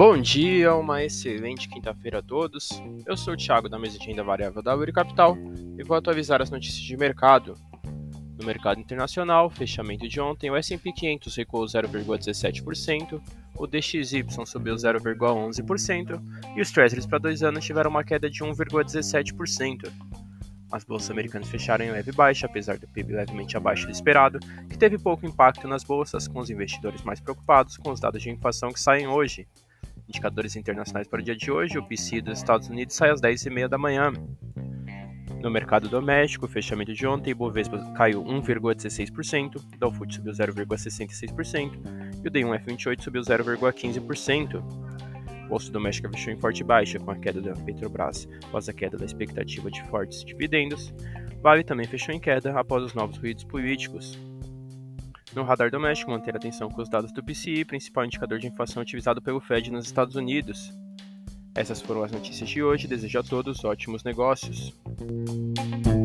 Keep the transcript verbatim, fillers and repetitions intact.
Bom dia, uma excelente quinta-feira a todos. Eu sou o Thiago da mesa de renda variável da Uri Capital e vou atualizar as notícias de mercado. No mercado internacional, fechamento de ontem, o S and P quinhentos recuou zero vírgula dezessete por cento, o D X Y subiu zero vírgula onze por cento e os Treasuries para dois anos tiveram uma queda de um vírgula dezessete por cento. As bolsas americanas fecharam em leve baixa, apesar do P I B levemente abaixo do esperado, que teve pouco impacto nas bolsas, com os investidores mais preocupados com os dados de inflação que saem hoje. Indicadores internacionais para o dia de hoje, o P C I dos Estados Unidos sai às dez e meia da manhã. No mercado doméstico, o fechamento de ontem, o Ibovespa caiu um vírgula dezesseis por cento, o Dow Food subiu zero vírgula sessenta e seis por cento e o D um F vinte e oito subiu zero vírgula quinze por cento. A Bolsa Doméstica fechou em forte baixa, com a queda da Petrobras após a queda da expectativa de fortes dividendos. Vale também fechou em queda após os novos ruídos políticos. No radar doméstico, manter atenção com os dados do P C I, principal indicador de inflação utilizado pelo Fed nos Estados Unidos. Essas foram as notícias de hoje. Desejo a todos ótimos negócios.